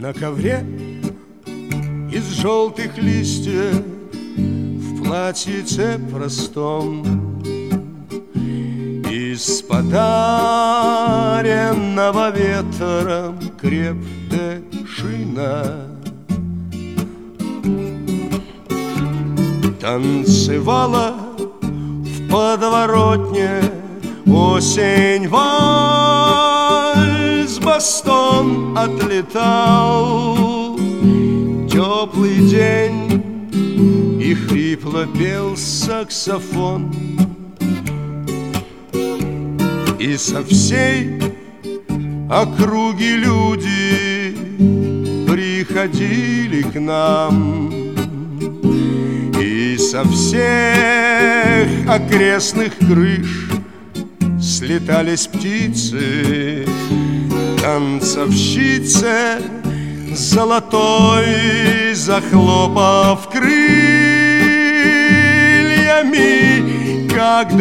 На ковре из желтых листьев, в платьице простом, из подаренного ветром крепдешина танцевала в подворотне осень, вальс, бастон отлетал. Теплый день, и хрипло пел саксофон. И со всей округи люди приходили к нам, и со всех окрестных крыш слетались птицы, танцовщицы золотой, захлопав крыльями. Как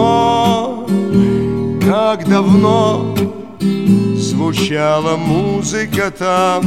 давно звучала музыка там.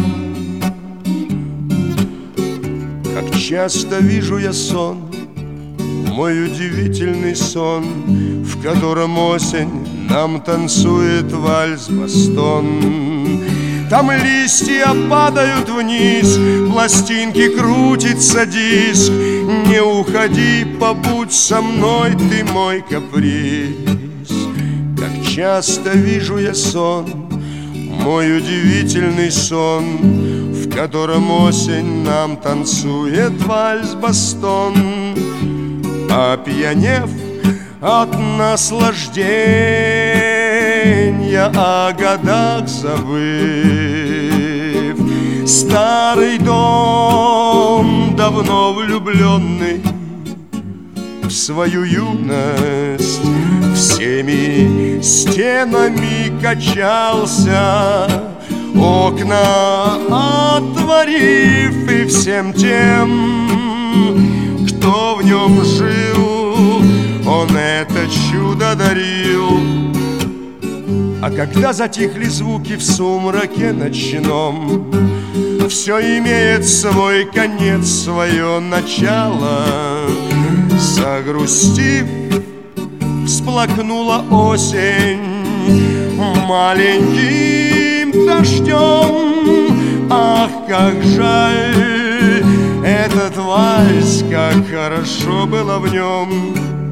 Как часто вижу я сон, мой удивительный сон, в котором осень нам танцует вальс-бастон. Там листья падают вниз, пластинки крутится диск. Не уходи, побудь со мной, ты мой каприз. Как часто вижу я сон, мой удивительный сон, в котором осень нам танцует вальс-бастон. Опьянев от наслаждения, о годах забыв, старый дом, давно влюбленный в свою юность, всеми стенами качался, окна отворив, и всем тем, кто в нем жил, он это чудо дарил. А когда затихли звуки в сумраке ночном, все имеет свой конец, свое начало. Загрустив, всплакнула осень маленьким дождем. Ах, как жаль этот вальс, как хорошо было в нем.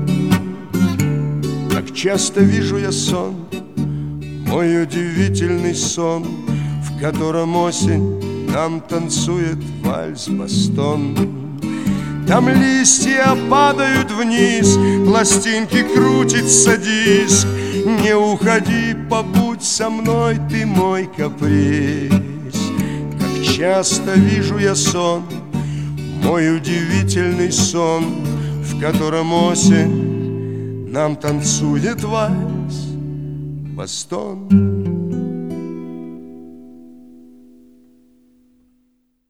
Как часто вижу я сон, мой удивительный сон, в котором осень нам танцует вальс-бастон. Там листья падают вниз, пластинки крутится диск. Не уходи, побудь со мной, ты мой каприз. Как часто вижу я сон, мой удивительный сон, в котором осень нам танцует вальс-бастон.